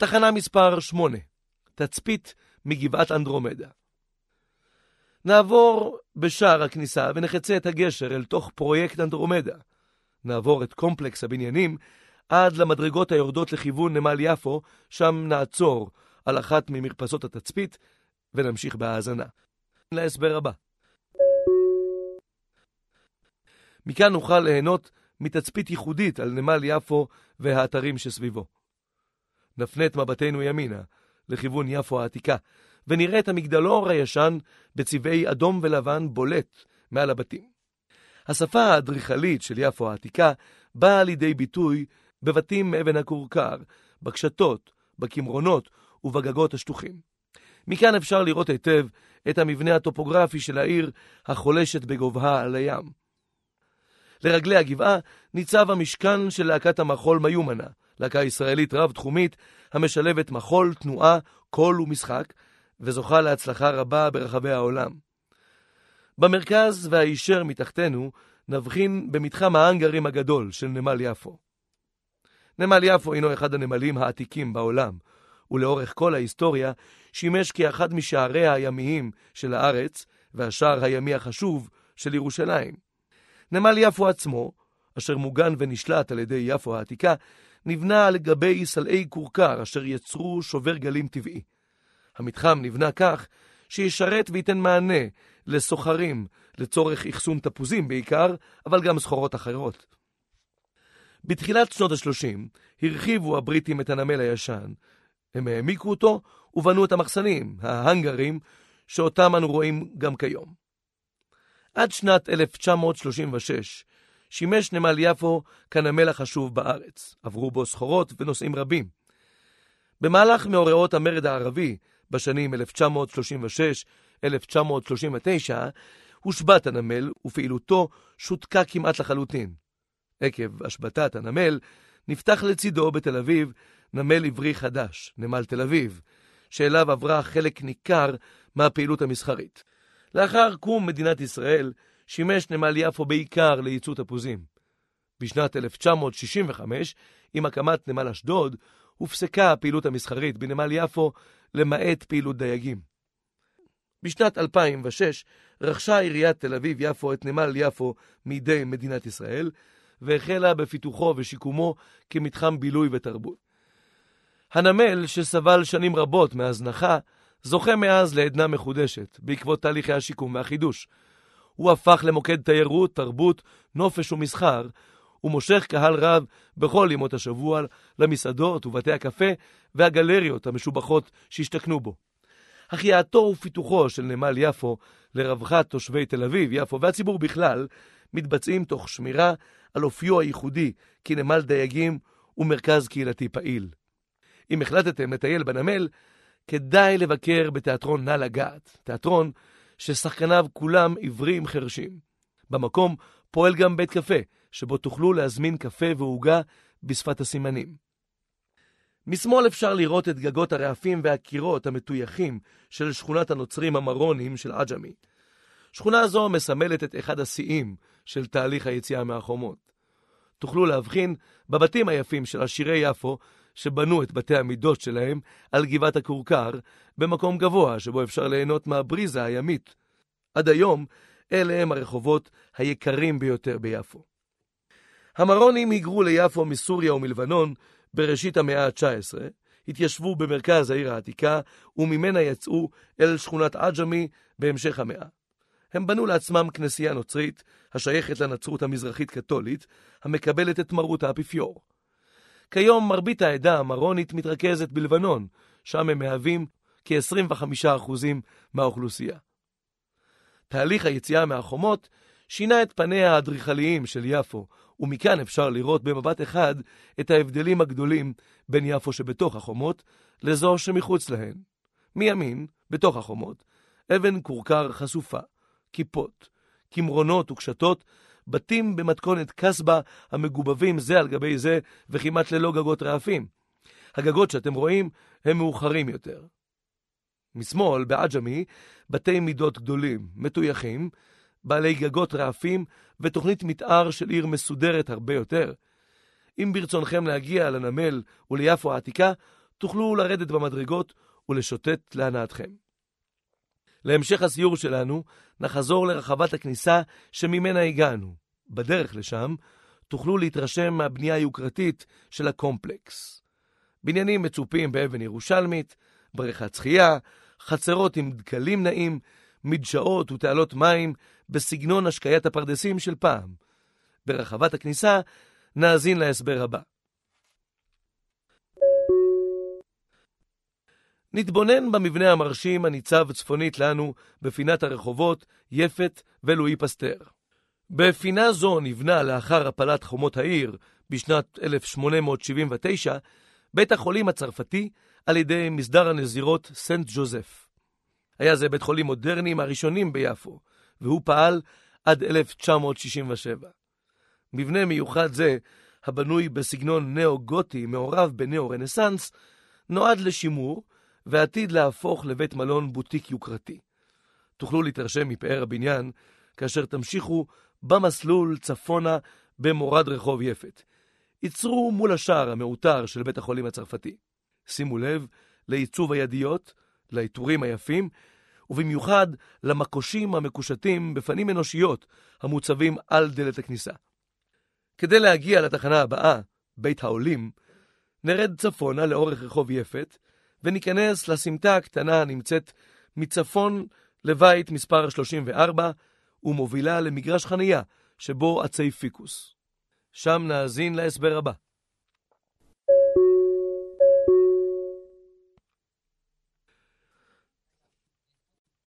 תחנה מספר 8, תצפית מגבעת אנדרומדה. נעבור בשער הכניסה ונחצה את הגשר אל תוך פרויקט אנדרומדה. נעבור את קומפלקס הבניינים עד למדרגות היורדות לכיוון נמל יפו, שם נעצור על אחת ממרפסות התצפית ונמשיך בהאזנה. להסבר הבא. מכאן נוכל ליהנות מתצפית ייחודית על נמל יפו והאתרים שסביבו. נפנה את מבטנו ימינה לכיוון יפו העתיקה, ונראה את המגדלור הישן בצבעי אדום ולבן בולט מעל הבתים. השפה האדריכלית של יפו העתיקה באה לידי ביטוי בבתים מאבן הכורכר, בקשתות, בכמרונות ובגגות השטוחים. מכאן אפשר לראות היטב את המבנה הטופוגרפי של העיר החולשת בגובהה על הים. לרגלי הגבעה ניצב המשכן של להקת המחול מיומנה, להקה ישראלית רב-תחומית המשלבת מחול, תנועה, קול ומשחק, וזוכה להצלחה רבה ברחבי העולם. במרכז והישר מתחתנו נבחין במתחם האנגרים הגדול של נמל יפו. נמל יפו אינו אחד הנמלים העתיקים בעולם, ולאורך כל ההיסטוריה שימש כאחד משעריה הימיים של הארץ והשער הימי החשוב של ירושלים. נמל יפו עצמו, אשר מוגן ונשלט על ידי יפו העתיקה, נבנה על גבי סלעי כורכר אשר יצרו שובר גלים טבעי. המתחם נבנה כך שישרת וייתן מענה לסוחרים לצורך אחסון תפוזים בעיקר, אבל גם סחורות אחרות. בתחילת שנות ה-30 הרחיבו הבריטים את הנמל הישן. הם העמיקו אותו ובנו את המחסנים, ההנגרים, שאותם אנו רואים גם כיום. עד שנת 1936 שימש נמל יפו כנמל החשוב בארץ. עברו בו סחורות ונוסעים רבים. במהלך מאורעות המרד הערבי, בשנים 1936-1939, הושבת הנמל ופעילותו שותקה כמעט לחלוטין. עקב השבתת הנמל נפתח לצידו בתל אביב נמל עברי חדש, נמל תל אביב, שאליו עברה חלק ניכר מהפעילות המסחרית. לאחר קום מדינת ישראל שימש נמל יפו בעיקר לייצוא תפוזים. בשנת 1965, עם הקמת נמל אשדוד, הופסקה הפעילות המסחרית בנמל יפו למעט פעילות דייגים. בשנת 2006 רכשה עיריית תל אביב יפו את נמל יפו מידי מדינת ישראל, והחלה בפיתוחו ושיקומו כמתחם בילוי ותרבות. הנמל, שסבל שנים רבות מהזנחה, זוכה מאז לעדנה מחודשת בעקבות תהליכי השיקום והחידוש. הוא הפך למוקד תיירות, תרבות, נופש ומסחר, ומושך קהל רב בכל ימות השבוע למסעדות ובתי הקפה והגלריות המשובחות שהשתכנו בו. החייאתו ופיתוחו של נמל יפו לרווחת תושבי תל אביב, יפו והציבור בכלל, מתבצעים תוך שמירה על אופיו הייחודי כנמל דייגים ומרכז קהילתי פעיל. אם החלטתם לטייל בנמל, כדאי לבקר בתיאטרון נא לגעת, תיאטרון ששחקניו כולם עיוורים חרשים. במקום פועל גם בית קפה, שבו תוכלו להזמין קפה והוגה בשפת הסימנים. משמאל אפשר לראות את גגות הרעפים והקירות המטויחים של שכונת הנוצרים המרונים של עג'מי. שכונה זו מסמלת את אחד השיאים של תהליך היציאה מהחומות. תוכלו להבחין בבתים היפים של עשירי יפו שבנו את בתי המידות שלהם על גבעת הכורכר, במקום גבוה שבו אפשר ליהנות מהבריזה הימית. עד היום אלה הם הרחובות היקרים ביותר ביפו. המרונים היגרו ליפו מסוריה ומלבנון בראשית המאה ה-19, התיישבו במרכז העיר העתיקה וממנה יצאו אל שכונת עג'מי בהמשך המאה. הם בנו לעצמם כנסייה נוצרית השייכת לנצרות המזרחית קתולית, המקבלת את מרות האפיפיור. כיום מרבית העדה המרונית מתרכזת בלבנון, שם הם מהווים כ-25% מהאוכלוסייה. תהליך היציאה מהחומות שינה את פניה האדריכליים של יפו, ומכאן אפשר לראות במבט אחד את ההבדלים הגדולים בין יפו שבתוך החומות לזו שמחוץ להן. מימין, בתוך החומות, אבן כורכר חשופה, כיפות, כמרונות וקשתות, בתים במתכונת קסבה המגובבים זה על גבי זה וכמעט ללא גגות רעפים. הגגות שאתם רואים הם מאוחרים יותר. משמאל, בעג'מי, בתי מידות גדולים, מטויחים, בעלי גגות רעפים ותוכנית מתאר של עיר מסודרת הרבה יותר. אם ברצונכם להגיע לנמל וליפו העתיקה, תוכלו לרדת במדרגות ולשוטט להנאתכם. להמשך הסיור שלנו נחזור לרחבת הכניסה שממנה הגענו. בדרך לשם תוכלו להתרשם מהבנייה היוקרתית של הקומפלקס. בניינים מצופים באבן ירושלמית, בריכת שחייה, חצרות עם דקלים נעים, מדשאות ותעלות מים בסגנון השקיית הפרדסים של פעם. ברחבת הכניסה נאזין להסבר הבא. נתבונן במבנה המרשים הניצב צפונית לנו בפינת הרחובות יפת ולואי פסטר. בפינה זו נבנה לאחר הפלת חומות העיר בשנת 1879 בית החולים הצרפתי על ידי מסדר הנזירות סנט ג'וזף. היה זה בית חולים מודרני מהראשונים ביפו, והוא פעל עד 1967. מבנה מיוחד זה, הבנוי בסגנון נאו-גותי מעורב בנאו-רנסנס, נועד לשימור ועתיד להפוך לבית מלון בוטיק יוקרתי. תוכלו להתרשם מפאר הבניין כאשר תמשיכו במסלול צפונה במורד רחוב יפת. ייצרו מול השער המאותר של בית החולים הצרפתי. שימו לב לעיצוב הידיות, לעיטורים היפים, ובמיוחד למקושים המקושטים בפנים אנושיות המוצבים על דלת הכניסה. כדי להגיע לתחנה הבאה, בית העולים, נרד צפונה לאורך רחוב יפת, וניכנס לסמטה הקטנה הנמצאת מצפון לבית מספר 34, ומובילה למגרש חנייה שבו עצי פיקוס. שם נאזין להסבר הבא.